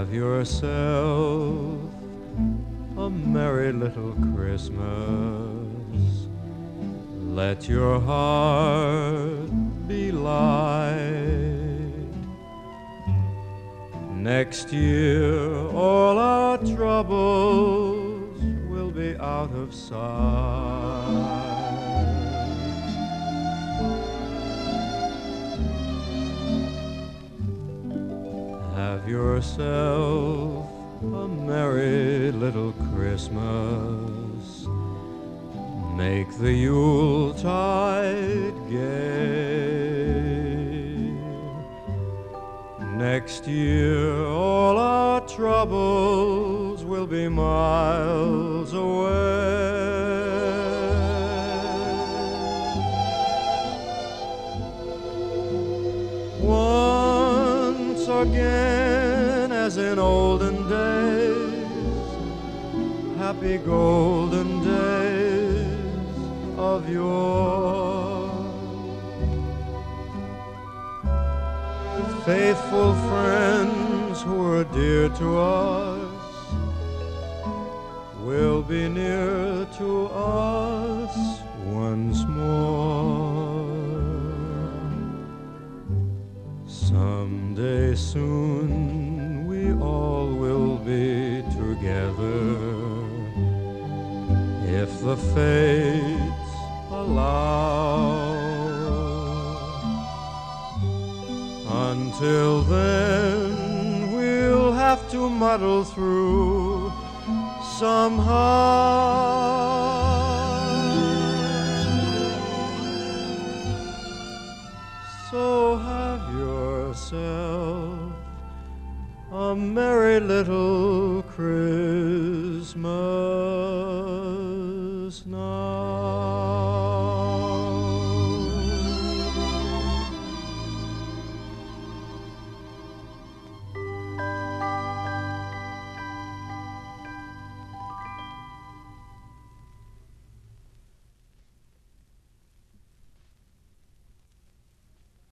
Have yourself a merry little Christmas. Let your heart be light. Next year all our troubles will be out of sight. Have yourself a merry little Christmas. Make the Yuletide gay. Next year all our troubles will be miles away. Once again, as in olden days, happy golden days of yore. Faithful friends who were dear to us will be near to us once more. Someday soon we all will be together, if the fates allow. Until then we'll have to muddle through somehow. So have yourself a merry little Christmas.